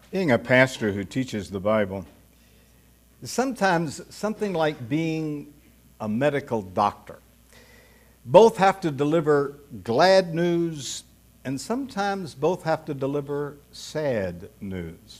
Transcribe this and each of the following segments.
Being a pastor who teaches the Bible is sometimes something like being a medical doctor. Both have to deliver glad news, and sometimes both have to deliver sad news.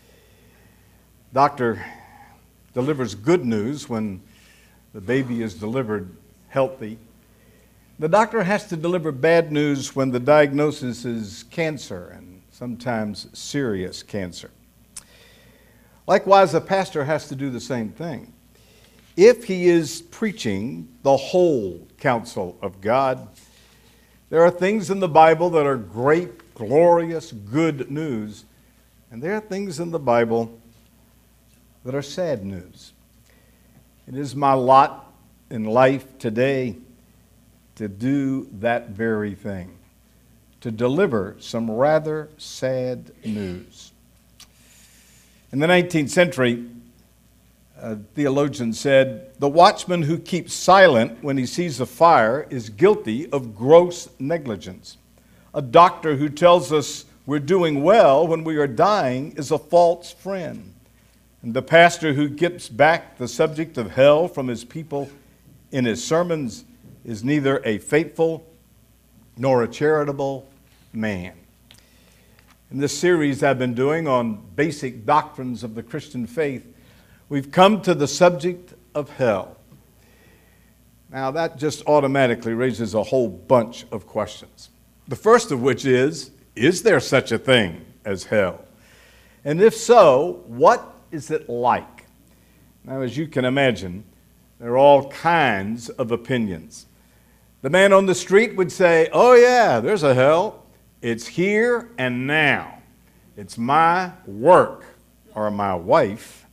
Doctor delivers good news when the baby is delivered healthy. The doctor has to deliver bad news when the diagnosis is cancer, and sometimes serious cancer. Likewise, a pastor has to do the same thing. If he is preaching the whole counsel of God, there are things in the Bible that are great, glorious, good news, and there are things in the Bible that are sad news. It is my lot in life today to do that very thing, to deliver some rather sad news. In the 19th century, a theologian said, "The watchman who keeps silent when he sees a fire is guilty of gross negligence. A doctor who tells us we're doing well when we are dying is a false friend. And the pastor who gets back the subject of hell from his people in his sermons is neither a faithful nor a charitable man." In this series I've been doing on basic doctrines of the Christian faith, we've come to the subject of hell. Now that just automatically raises a whole bunch of questions. The first of which is there such a thing as hell? And if so, what is it like? Now, as you can imagine, there are all kinds of opinions. The man on the street would say, "Oh yeah, there's a hell. It's here and now. It's my work or my wife."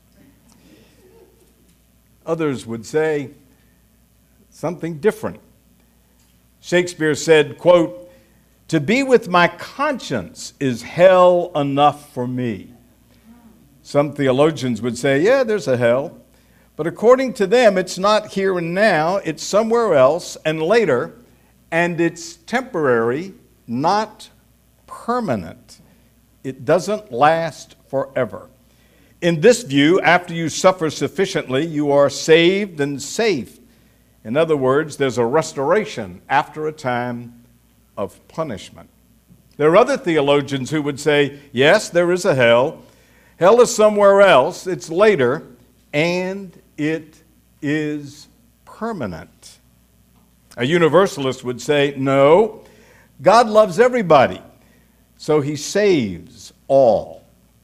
Others would say something different. Shakespeare said, quote, "To be with my conscience is hell enough for me." Some theologians would say, yeah, there's a hell. But according to them, it's not here and now, it's somewhere else and later, and it's temporary, not permanent. It doesn't last forever. In this view, after you suffer sufficiently, you are saved and safe. In other words, there's a restoration after a time of punishment. There are other theologians who would say, yes, there is a hell. Hell is somewhere else, it's later, and it is permanent. A universalist would say, no, God loves everybody, so he saves all.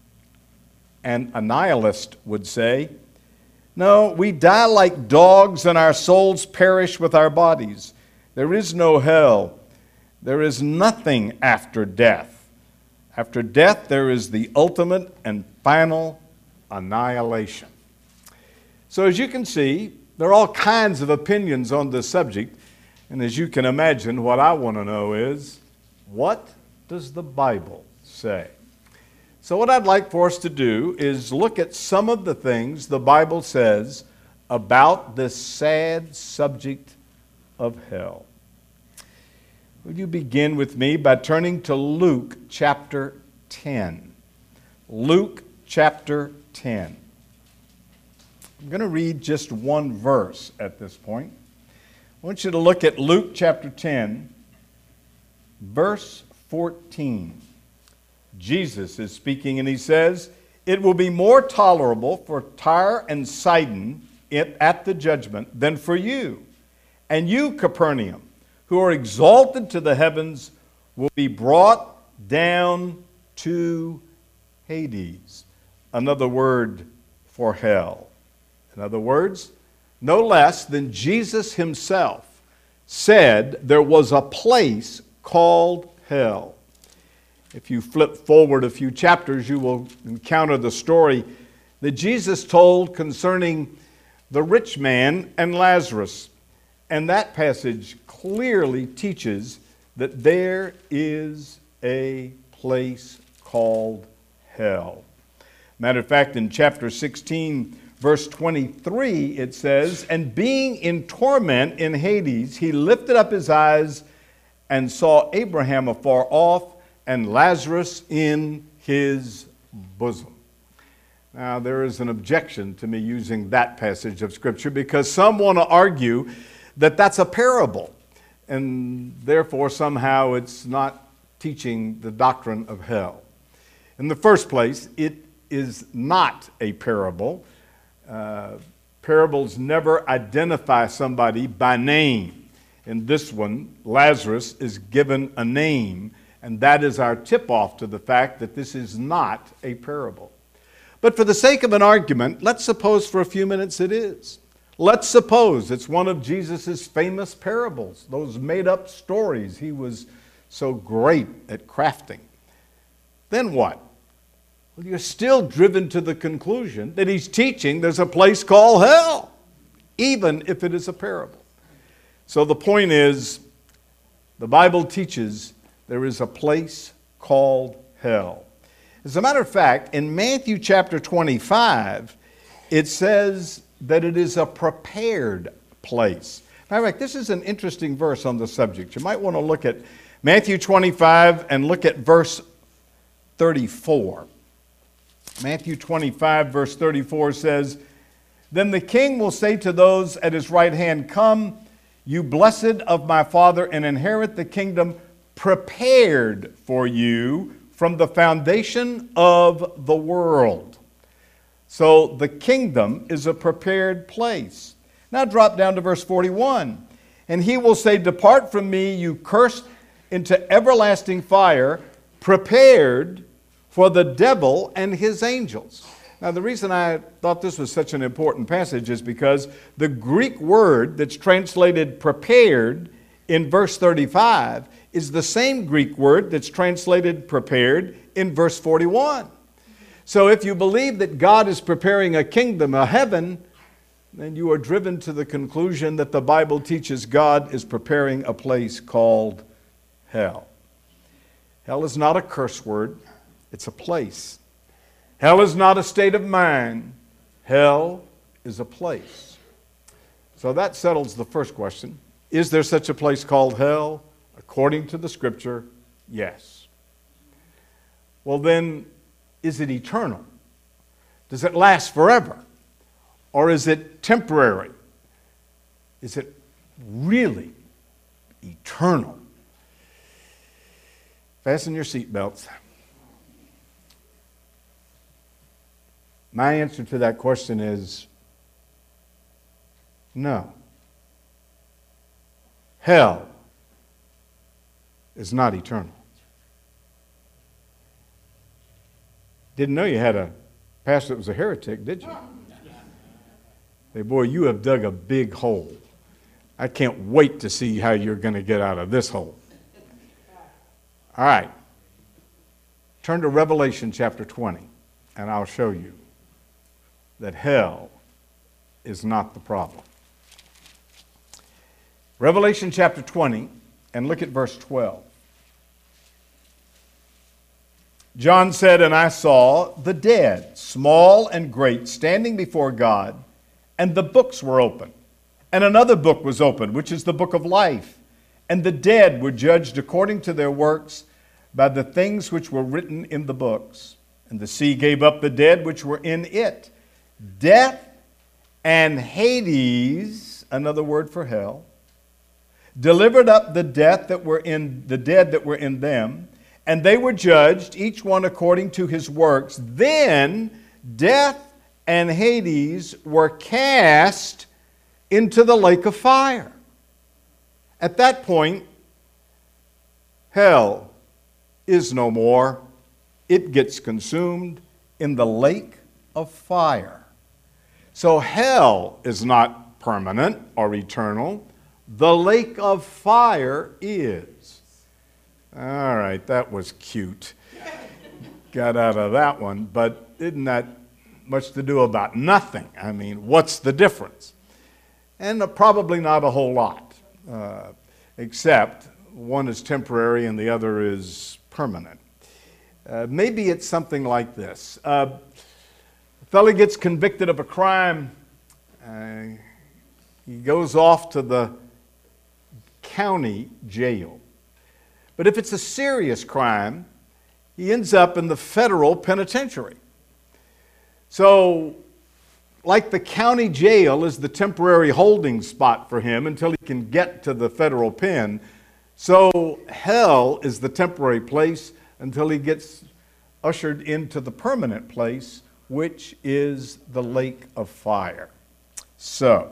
And a nihilist would say, no, we die like dogs and our souls perish with our bodies. There is no hell. There is nothing after death. After death, there is the ultimate and final annihilation. So as you can see, there are all kinds of opinions on this subject. And as you can imagine, what I want to know is, what does the Bible say? So what I'd like for us to do is look at some of the things the Bible says about this sad subject of hell. Would you begin with me by turning to Luke chapter 10? Luke chapter 10. I'm going to read just one verse at this point. I want you to look at Luke chapter 10, verse 14. Jesus is speaking and he says, "It will be more tolerable for Tyre and Sidon at the judgment than for you. And you, Capernaum, who are exalted to the heavens, will be brought down to Hades." Another word for hell. In other words, no less than Jesus himself said there was a place called hell. If you flip forward a few chapters, you will encounter the story that Jesus told concerning the rich man and Lazarus. And that passage clearly teaches that there is a place called hell. Matter of fact, in chapter 16, verse 23, it says, "And being in torment in Hades, he lifted up his eyes and saw Abraham afar off and Lazarus in his bosom. Now, there is an objection to me using that passage of Scripture because some want to argue that that's a parable, and therefore somehow it's not teaching the doctrine of hell. In the first place, it is not a parable. Parables never identify somebody by name. In this one, Lazarus is given a name, and that is our tip-off to the fact that this is not a parable. But for the sake of an argument, let's suppose for a few minutes it is. Let's suppose it's one of Jesus' famous parables, those made-up stories he was so great at crafting. Then what? Well, you're still driven to the conclusion that he's teaching there's a place called hell, even if it is a parable. So the point is, the Bible teaches there is a place called hell. As a matter of fact, in Matthew chapter 25, it says that it is a prepared place. Matter of fact, this is an interesting verse on the subject. You might want to look at Matthew 25 and look at verse 34. Matthew 25, verse 34 says, "Then the king will say to those at his right hand, 'Come, you blessed of my Father, and inherit the kingdom prepared for you from the foundation of the world.'" So the kingdom is a prepared place. Now drop down to verse 41. "And he will say, 'Depart from me, you cursed, into everlasting fire, prepared for the devil and his angels.'" Now the reason I thought this was such an important passage is because the Greek word that's translated prepared in verse 35 is the same Greek word that's translated prepared in verse 41. So if you believe that God is preparing a kingdom, a heaven, then you are driven to the conclusion that the Bible teaches God is preparing a place called hell. Hell is not a curse word, it's a place. Hell is not a state of mind, hell is a place. So that settles the first question. Is there such a place called hell? According to the Scripture, yes. Well then, is it eternal? Does it last forever? Or is it temporary? Is it really eternal? Fasten your seatbelts. My answer to that question is no. Hell is not eternal. Didn't know you had a pastor that was a heretic, did you? Hey, boy, you have dug a big hole. I can't wait to see how you're going to get out of this hole. All right. Turn to Revelation chapter 20, and I'll show you that hell is not the problem. Revelation chapter 20, and look at verse 12. John said, "And I saw the dead, small and great, standing before God, and the books were open. And another book was opened, which is the book of life. And the dead were judged according to their works by the things which were written in the books. And the sea gave up the dead which were in it. Death and Hades," another word for hell, "delivered up the dead that were in them, and they were judged, each one according to his works. Then death and Hades were cast into the lake of fire." At that point, hell is no more. It gets consumed in the lake of fire. So hell is not permanent or eternal. The lake of fire is. All right, that was cute. Got out of that one, but isn't that much to do about nothing? I mean, what's the difference? And probably not a whole lot, except one is temporary and the other is permanent. Maybe it's something like this. A fellow gets convicted of a crime. He goes off to the county jail. But if it's a serious crime, he ends up in the federal penitentiary. So, like the county jail is the temporary holding spot for him until he can get to the federal pen, so hell is the temporary place until he gets ushered into the permanent place, which is the lake of fire. So,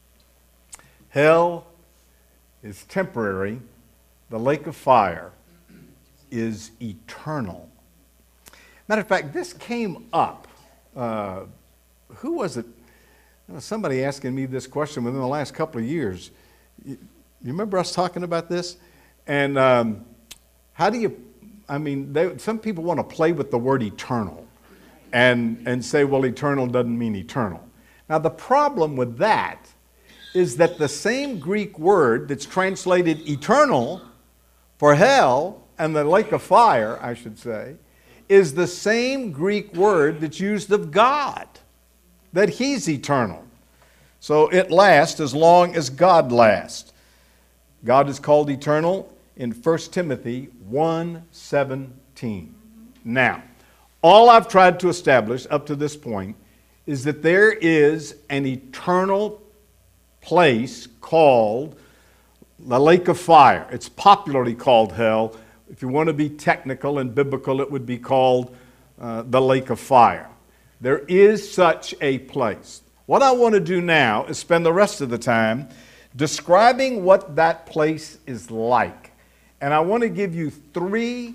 hell is temporary. The lake of fire is eternal. Matter of fact, this came up. Who was it? Somebody asking me this question within the last couple of years. You remember us talking about this? And how do you, some people want to play with the word eternal and say, well, eternal doesn't mean eternal. Now, the problem with that is that the same Greek word that's translated eternal for hell and the lake of fire, I should say, is the same Greek word that's used of God, that He's eternal. So it lasts as long as God lasts. God is called eternal in 1 Timothy 1:17. Now, all I've tried to establish up to this point is that there is an eternal place called the lake of fire. It's popularly called hell. If you want to be technical and biblical, it would be called the lake of fire. There is such a place. What I want to do now is spend the rest of the time describing what that place is like. And I want to give you 3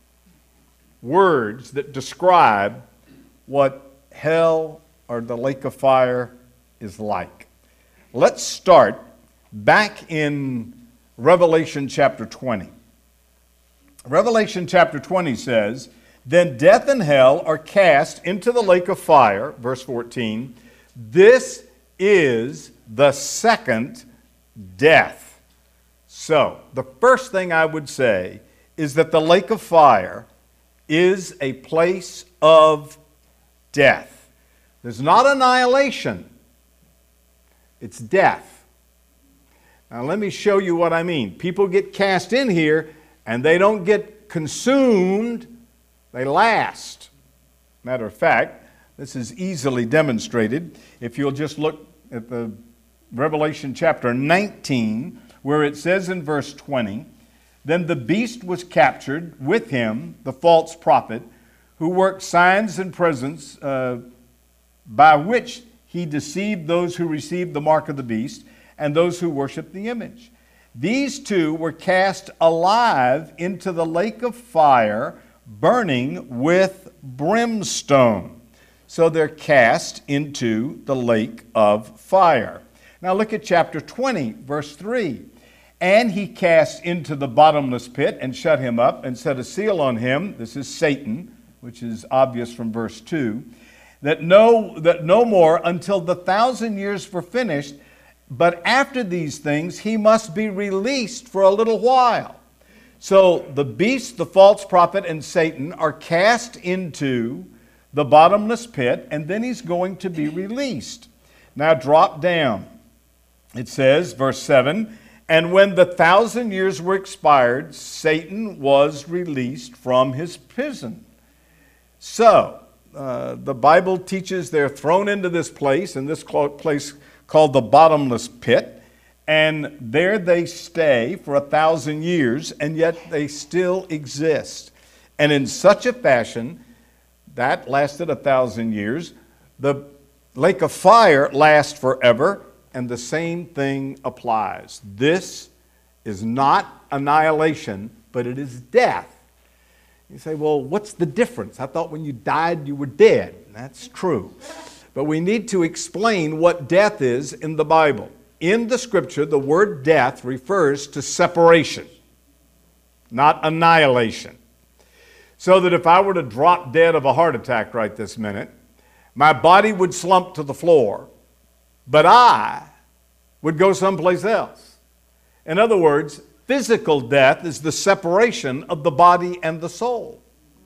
words that describe what hell or the lake of fire is like. Let's start back in Revelation chapter 20. Revelation chapter 20 says, "Then death and hell are cast into the lake of fire," verse 14. "This is the second death." So, the first thing I would say is that the lake of fire is a place of death. There's not annihilation, it's death. Now, let me show you what I mean. People get cast in here and they don't get consumed, they last. Matter of fact, this is easily demonstrated if you'll just look at the Revelation chapter 19, where it says in verse 20, "Then the beast was captured, with him the false prophet, who worked signs and presents by which he deceived those who received the mark of the beast and those who worshiped the image. These two were cast alive into the lake of fire, burning with brimstone." So they're cast into the lake of fire. Now look at chapter 20, verse 3. "And he cast into the bottomless pit and shut him up and set a seal on him," this is Satan, which is obvious from verse 2, that no more until the 1,000 years were finished, but after these things he must be released for a little while. So the beast, the false prophet, and Satan are cast into the bottomless pit, and then he's going to be released. Now drop down. It says, verse 7, "And when the 1,000 years were expired, Satan was released from his prison." So, the Bible teaches they're thrown into this place, and this place called the bottomless pit, and there they stay for 1,000 years, and yet they still exist. And in such a fashion, that lasted 1,000 years. The lake of fire lasts forever, and the same thing applies. This is not annihilation, but it is death. You say, well, what's the difference? I thought when you died, you were dead. That's true. But we need to explain what death is in the Bible. In the Scripture, the word death refers to separation, not annihilation. So that if I were to drop dead of a heart attack right this minute, my body would slump to the floor, but I would go someplace else. In other words, physical death is the separation of the body and the soul.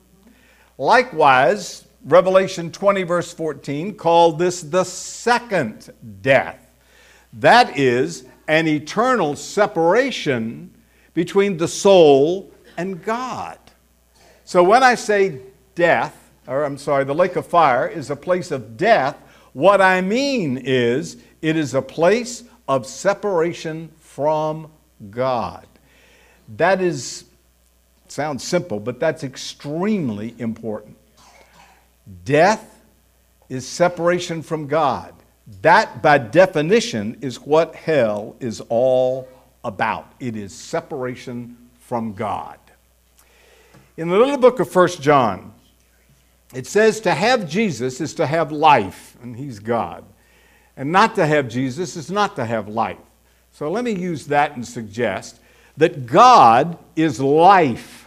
Likewise, Revelation 20 verse 14 called this the second death. That is an eternal separation between the soul and God. So when I say death, the lake of fire is a place of death. What I mean is, it is a place of separation from God. That sounds simple, but that's extremely important. Death is separation from God. That, by definition, is what hell is all about. It is separation from God. In the little book of 1 John, it says to have Jesus is to have life, and He's God. And not to have Jesus is not to have life. So let me use that and suggest that God is life.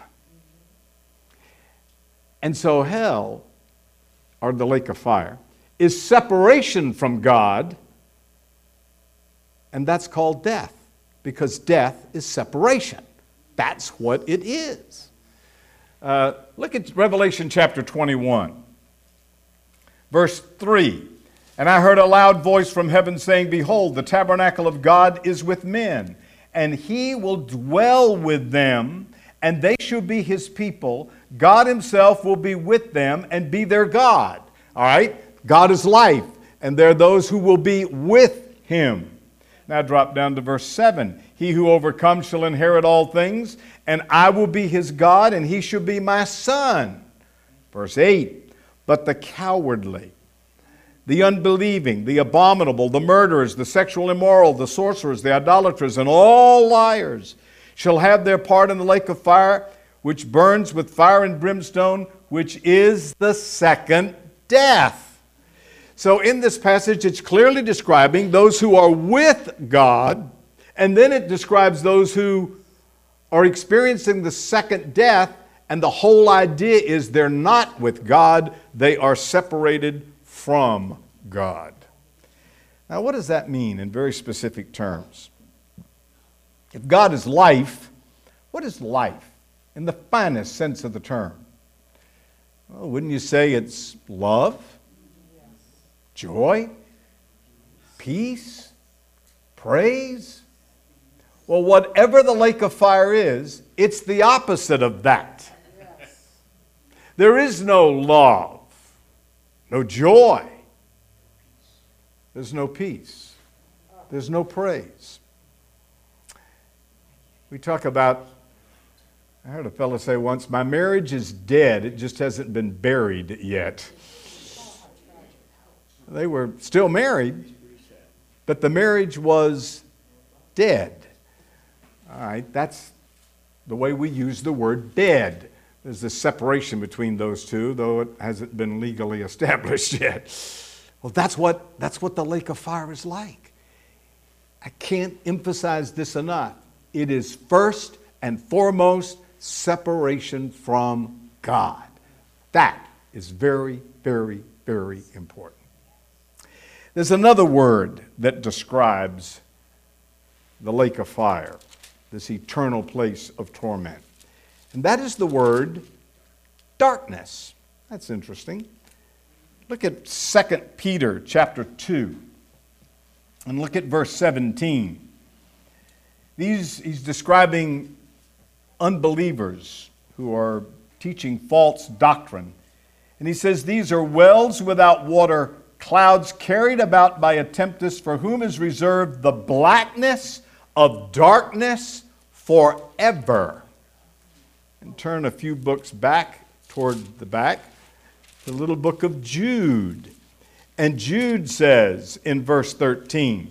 And so hell, or the lake of fire, is separation from God, and that's called death, because death is separation. That's what it is. Look at Revelation chapter 21, verse 3. And I heard a loud voice from heaven saying, Behold, the tabernacle of God is with men, and He will dwell with them, and they shall be His people. God Himself will be with them and be their God. All right? God is life, and there are those who will be with Him. Now drop down to verse 7. He who overcomes shall inherit all things, and I will be his God, and he shall be my son. Verse 8. But the cowardly, the unbelieving, the abominable, the murderers, the sexual immoral, the sorcerers, the idolaters, and all liars shall have their part in the lake of fire, which burns with fire and brimstone, which is the second death. So in this passage, it's clearly describing those who are with God, and then it describes those who are experiencing the second death, and the whole idea is they're not with God, they are separated from God. Now, what does that mean in very specific terms? If God is life, what is life in the finest sense of the term? Well, wouldn't you say it's love? Joy, peace, praise? Well, whatever the lake of fire is, it's the opposite of that. Yes. There is no love, no joy. There's no peace. There's no praise. We talk about, I heard a fellow say once, my marriage is dead, it just hasn't been buried yet. They were still married, but the marriage was dead. All right, that's the way we use the word dead. There's a separation between those two, though it hasn't been legally established yet. Well, that's what the lake of fire is like. I can't emphasize this enough. It is first and foremost separation from God. That is very, very, very important. There's another word that describes the lake of fire, this eternal place of torment. And that is the word darkness. That's interesting. Look at 2 Peter chapter 2 and look at verse 17. He's describing unbelievers who are teaching false doctrine. And he says, these are wells without water, clouds carried about by a tempest, for whom is reserved the blackness of darkness forever. And turn a few books back toward the back, the little book of Jude. And Jude says in verse 13,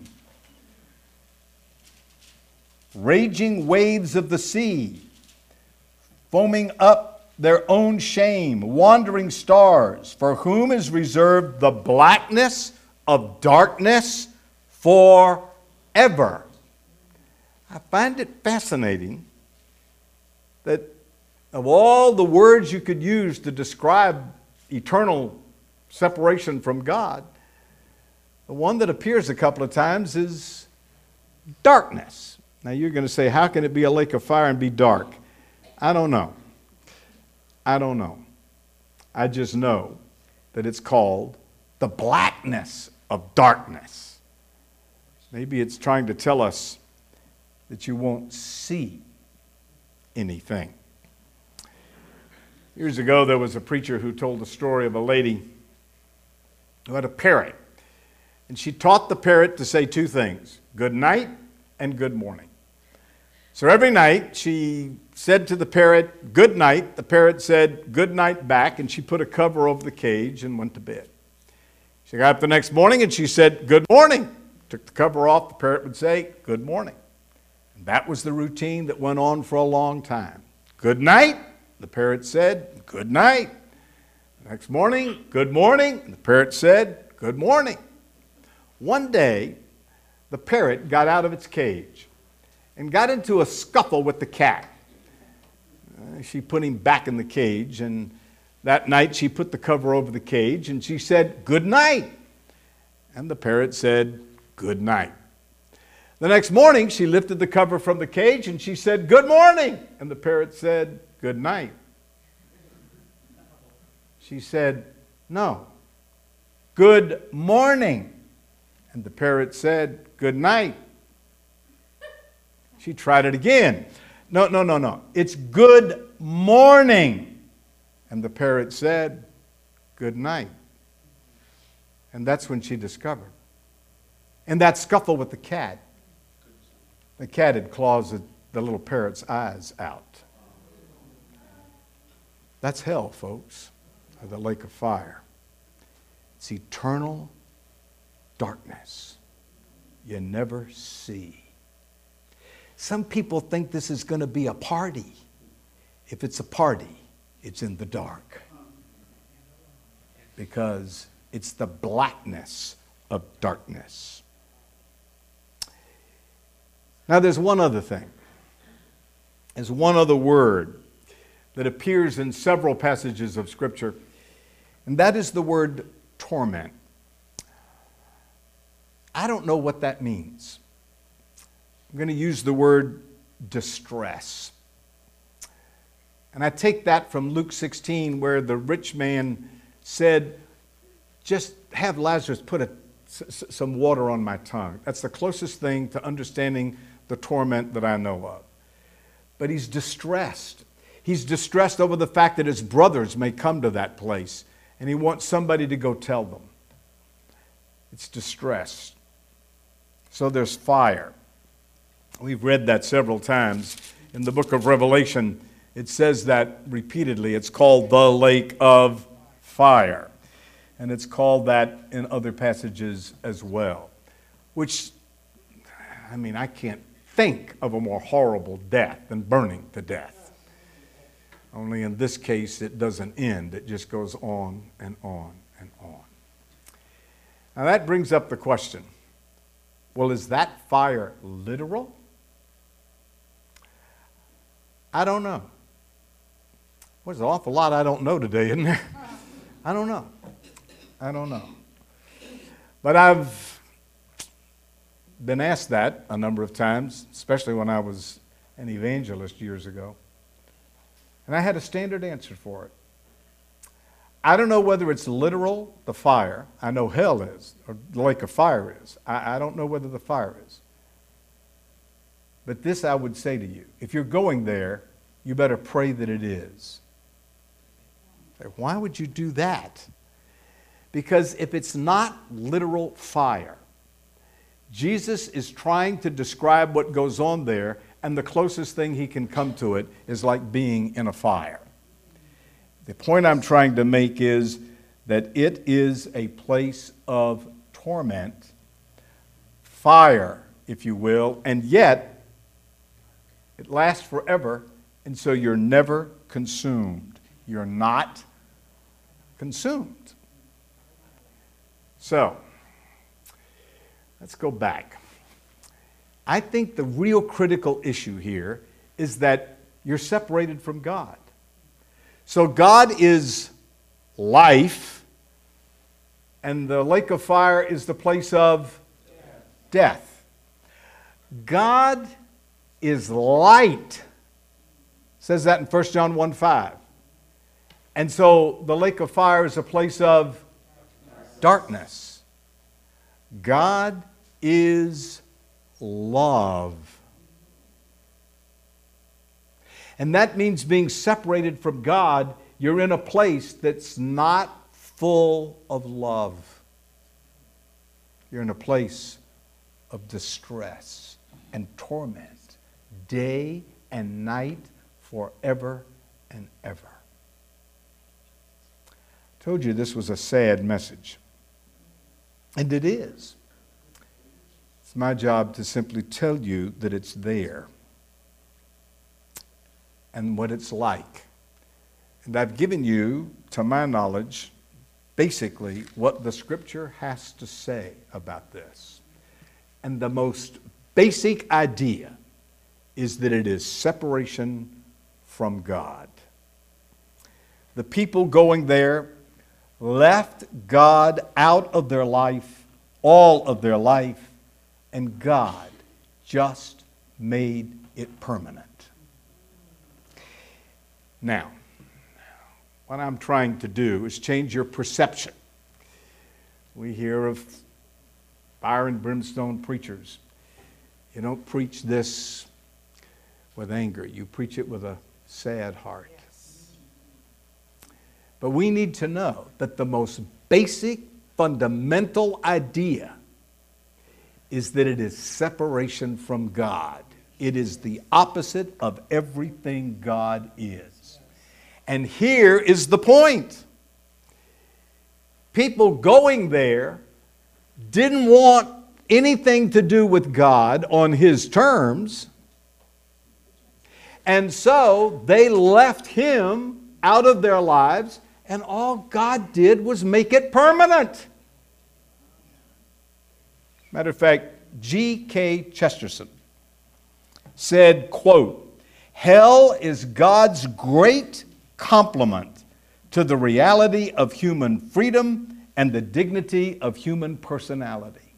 raging waves of the sea, foaming up their own shame, wandering stars, for whom is reserved the blackness of darkness forever. I find it fascinating that of all the words you could use to describe eternal separation from God, the one that appears a couple of times is darkness. Now you're going to say, how can it be a lake of fire and be dark? I don't know. I just know that it's called the blackness of darkness. Maybe it's trying to tell us that you won't see anything. Years ago, there was a preacher who told the story of a lady who had a parrot. And she taught the parrot to say two things, good night and good morning. So every night she said to the parrot, good night. The parrot said, good night back, and she put a cover over the cage and went to bed. She got up the next morning and she said, good morning. Took the cover off, the parrot would say, good morning. And that was the routine that went on for a long time. Good night, the parrot said, good night. The next morning, good morning, and the parrot said, good morning. One day, the parrot got out of its cage and got into a scuffle with the cat. She put him back in the cage, and that night she put the cover over the cage and she said, good night. And the parrot said, good night. The next morning she lifted the cover from the cage and she said, good morning. And the parrot said, good night. She said, no, good morning. And the parrot said, good night. She tried it again. No. It's good morning. And the parrot said, good night. And that's when she discovered. In that scuffle with the cat had clawed the little parrot's eyes out. That's hell, folks, or the lake of fire. It's eternal darkness you never see. Some people think this is going to be a party. If it's a party, it's in the dark. Because it's the blackness of darkness. Now there's one other thing. There's one other word that appears in several passages of Scripture, and that is the word torment. I don't know what that means. I'm going to use the word distress. And I take that from Luke 16, where the rich man said, just have Lazarus put some water on my tongue. That's the closest thing to understanding the torment that I know of. But he's distressed. He's distressed over the fact that his brothers may come to that place, and he wants somebody to go tell them. It's distress. So there's fire. We've read that several times. In the book of Revelation, it says that repeatedly. It's called the lake of fire. And it's called that in other passages as well. Which, I can't think of a more horrible death than burning to death. Only in this case, it doesn't end. It just goes on and on and on. Now that brings up the question, well, is that fire literal? I don't know. There's an awful lot I don't know today, isn't there? I don't know. But I've been asked that a number of times, especially when I was an evangelist years ago. And I had a standard answer for it. I don't know whether it's literal, the fire. I know hell is, or the lake of fire is. I don't know whether the fire is. But this I would say to you, if you're going there, you better pray that it is. Why would you do that? Because if it's not literal fire, Jesus is trying to describe what goes on there, and the closest thing he can come to it is like being in a fire. The point I'm trying to make is that it is a place of torment, fire, if you will, and yet it lasts forever, and so you're never consumed. You're not consumed. So, let's go back. I think the real critical issue here is that you're separated from God. So God is life, and the lake of fire is the place of death. God is light. It says that in 1 John 1:5. And so the lake of fire is a place of darkness. God is love. And that means being separated from God you're in a place that's not full of love. You're in a place of distress and torment, day and night, forever and ever. I told you this was a sad message. And it is. It's my job to simply tell you that it's there and what it's like. And I've given you, to my knowledge, basically what the Scripture has to say about this. And the most basic idea is that it is separation from God. The people going there left God out of their life, all of their life, and God just made it permanent. Now, what I'm trying to do is change your perception. We hear of fire and brimstone preachers. You don't preach this with anger. You preach it with a sad heart. But we need to know that the most basic, fundamental idea is that it is separation from God. It is the opposite of everything God is. And here is the point. People going there didn't want anything to do with God on His terms. And so they left Him out of their lives, and all God did was make it permanent. Matter of fact, G.K. Chesterton said, quote, "Hell is God's great complement to the reality of human freedom and the dignity of human personality."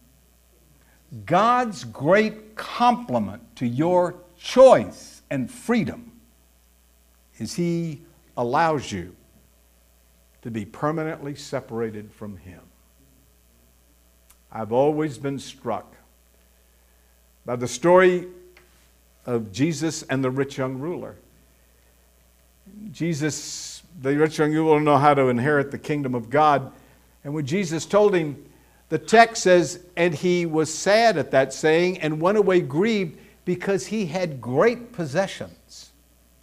God's great compliment to your choice and freedom is He allows you to be permanently separated from Him. I've always been struck by the story of Jesus and the rich young ruler. Jesus, the rich young ruler, didn't know how to inherit the kingdom of God. And when Jesus told him, the text says, and he was sad at that saying and went away grieved because he had great possessions.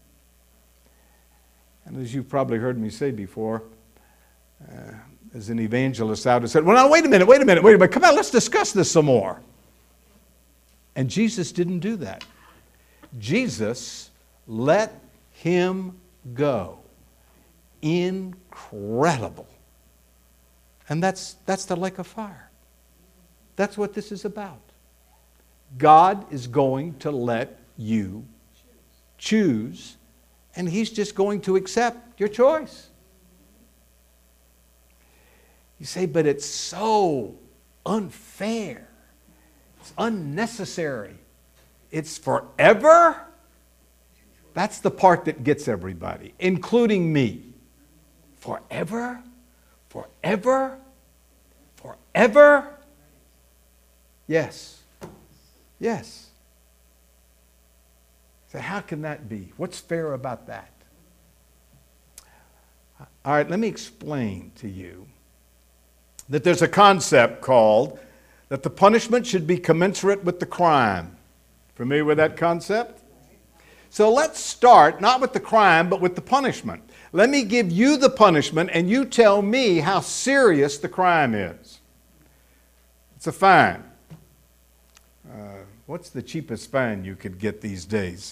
And as you've probably heard me say before, as an evangelist out and said, well, now, wait a minute, come on, let's discuss this some more. And Jesus didn't do that. Jesus let him go. Incredible. And that's the lake of fire. That's what this is about. God is going to let you choose, and He's just going to accept your choice. You say, but it's so unfair. It's unnecessary. It's forever. That's the part that gets everybody, including me. Forever? Forever? Forever? Yes. Yes. So how can that be? What's fair about that? All right, let me explain to you that there's a concept called that the punishment should be commensurate with the crime. Familiar with that concept? So let's start not with the crime, but with the punishment. Let me give you the punishment, and you tell me how serious the crime is. It's a fine. What's the cheapest fine you could get these days?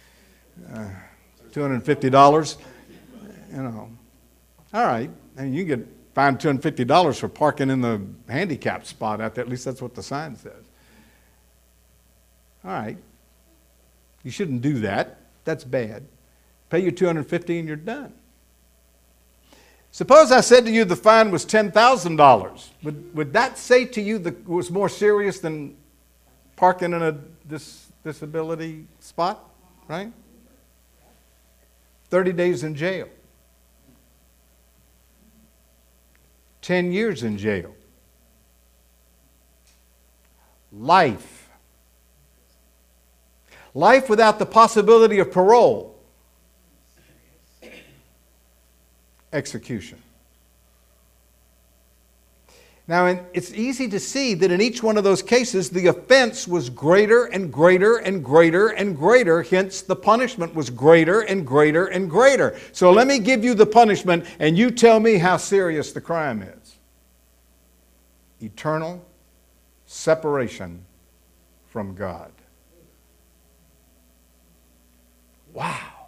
$250? You know. All right. And you get fined $250 for parking in the handicap spot out there. At least that's what the sign says. All right. You shouldn't do that. That's bad. Pay your $250 and you're done. Suppose I said to you the fine was $10,000. Would that say to you that it was more serious than parking in a disability spot? Right? 30 days in jail. 10 years in jail. Life. Life without the possibility of parole. execution. Now, it's easy to see that in each one of those cases, the offense was greater and greater and greater and greater. Hence, the punishment was greater and greater and greater. So let me give you the punishment, and you tell me how serious the crime is. Eternal separation from God. Wow.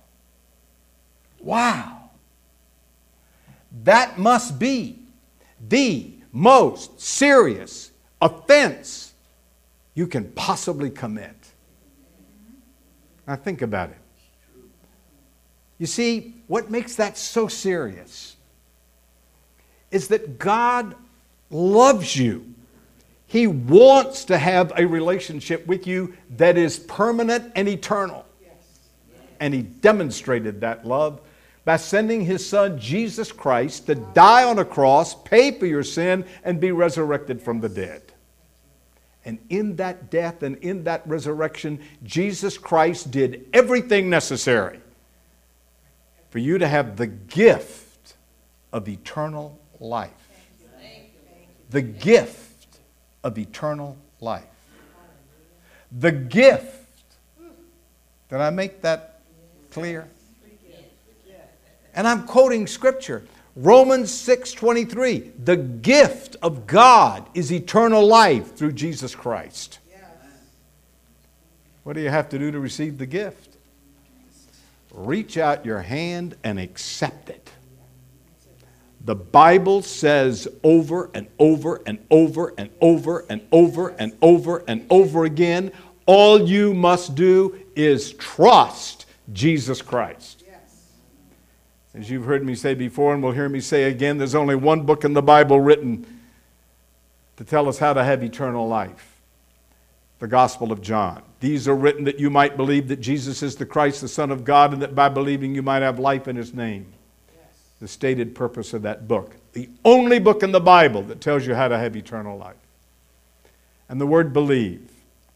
Wow. That must be the most serious offense you can possibly commit. Now think about it. You see, what makes that so serious is that God loves you. He wants to have a relationship with you that is permanent and eternal. And He demonstrated that love by sending His Son, Jesus Christ, to die on a cross, pay for your sin, and be resurrected from the dead. And in that death and in that resurrection, Jesus Christ did everything necessary for you to have the gift of eternal life. The gift of eternal life. The gift. Did I make that clear? And I'm quoting Scripture. Romans 6:23. The gift of God is eternal life through Jesus Christ. What do you have to do to receive the gift? Reach out your hand and accept it. The Bible says over and over and over and over and over and over and over again, all you must do is trust Jesus Christ. As you've heard me say before and will hear me say again, there's only one book in the Bible written to tell us how to have eternal life. The Gospel of John. These are written that you might believe that Jesus is the Christ, the Son of God, and that by believing you might have life in His name. The stated purpose of that book. The only book in the Bible that tells you how to have eternal life. And the word believe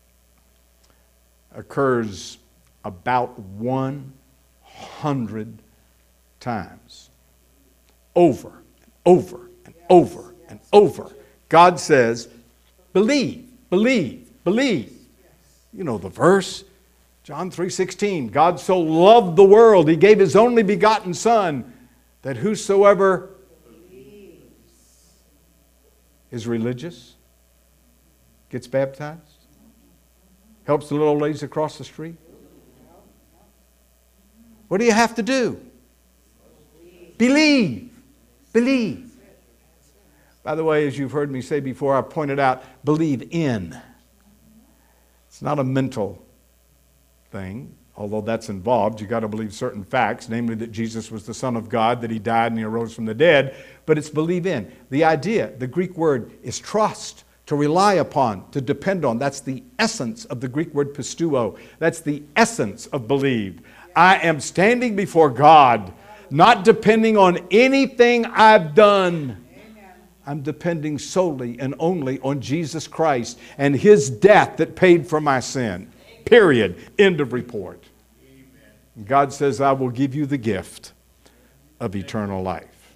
occurs about 100 times. Over and over and over and over. God says, believe, believe, believe. You know the verse. John 3:16. God so loved the world, He gave His only begotten Son, that whosoever is religious, gets baptized, helps the little ladies across the street. What do you have to do? Believe. Believe. By the way, as you've heard me say before, I pointed out, believe in. It's not a mental thing, although that's involved. You've got to believe certain facts, namely that Jesus was the Son of God, that He died and He arose from the dead, but it's believe in. The idea, the Greek word is trust, to rely upon, to depend on. That's the essence of the Greek word pisteuo. That's the essence of believe. I am standing before God, not depending on anything I've done. I'm depending solely and only on Jesus Christ and His death that paid for my sin. Period. End of report. God says, I will give you the gift of eternal life.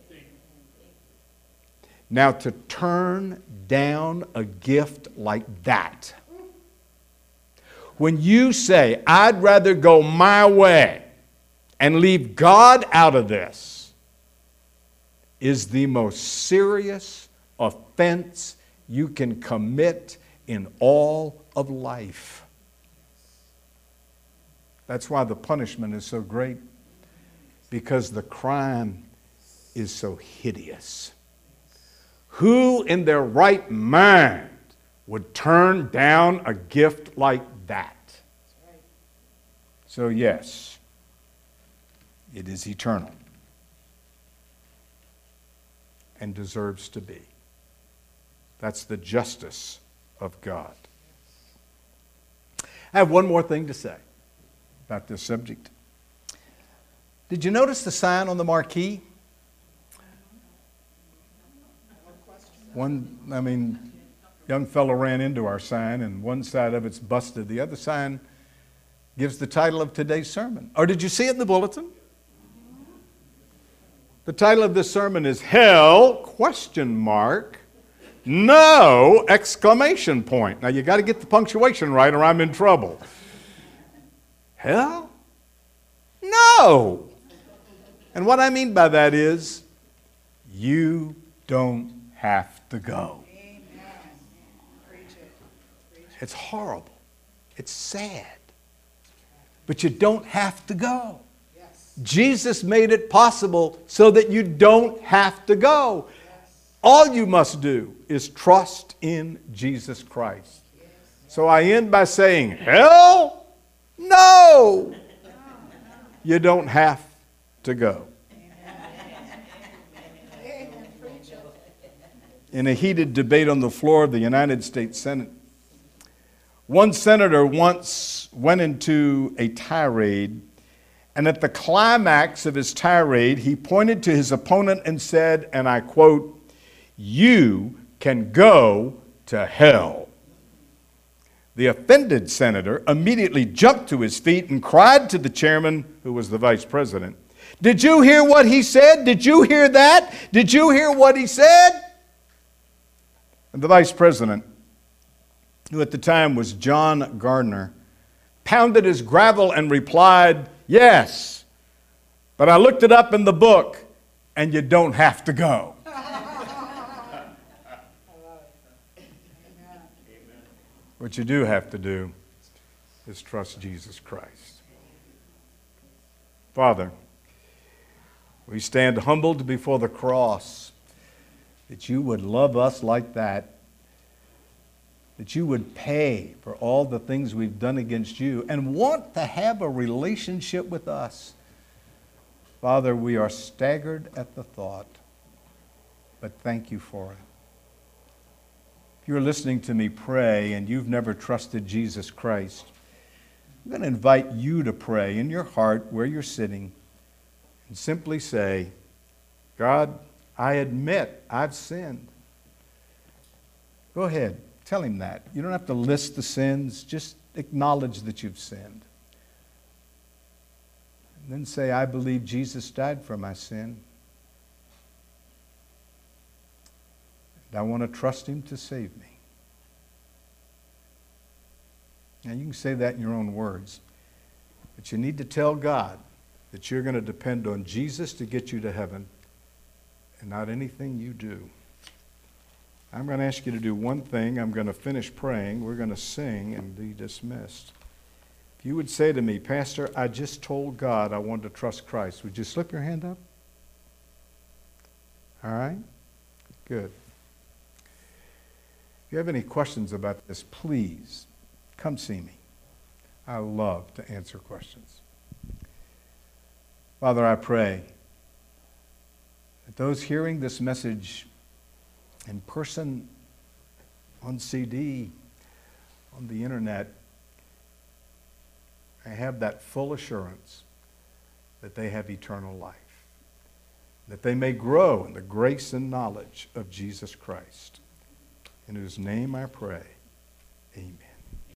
Now, to turn down a gift like that, when you say, I'd rather go my way and leave God out of this, is the most serious offense you can commit in all of life. That's why the punishment is so great, because the crime is so hideous. Who in their right mind would turn down a gift like that? So yes, it is eternal and deserves to be. That's the justice of God. I have one more thing to say about this subject. Did you notice the sign on the marquee? Young fellow ran into our sign and one side of it's busted. The other sign gives the title of today's sermon. Or did you see it in the bulletin? The title of this sermon is Hell, question mark, no, exclamation point. Now you got to get the punctuation right or I'm in trouble. Hell? No. And what I mean by that is, you don't have to go. It's horrible. It's sad. But you don't have to go. Jesus made it possible so that you don't have to go. All you must do is trust in Jesus Christ. So I end by saying, hell? No! You don't have to go. In a heated debate on the floor of the United States Senate, one senator once went into a tirade, and at the climax of his tirade, he pointed to his opponent and said, and I quote, "You can go to hell." The offended senator immediately jumped to his feet and cried to the chairman, who was the vice president, "Did you hear what he said? Did you hear that? Did you hear what he said?" And the vice president, who at the time was John Gardner, pounded his gravel and replied, "Yes, but I looked it up in the book, and you don't have to go." What you do have to do is trust Jesus Christ. Father, we stand humbled before the cross that you would love us like that you would pay for all the things we've done against you and want to have a relationship with us. Father, we are staggered at the thought, but thank you for it. If you're listening to me pray and you've never trusted Jesus Christ, I'm going to invite you to pray in your heart where you're sitting and simply say, "God, I admit I've sinned." Go ahead. Tell him that. You don't have to list the sins. Just acknowledge that you've sinned. And then say, "I believe Jesus died for my sin. And I want to trust him to save me." Now you can say that in your own words. But you need to tell God that you're going to depend on Jesus to get you to heaven and not anything you do. I'm going to ask you to do one thing. I'm going to finish praying. We're going to sing and be dismissed. If you would say to me, "Pastor, I just told God I wanted to trust Christ," would you slip your hand up? All right? Good. If you have any questions about this, please come see me. I love to answer questions. Father, I pray that those hearing this message in person, on CD, on the internet, I have that full assurance that they have eternal life, that they may grow in the grace and knowledge of Jesus Christ, in whose name I pray. Amen.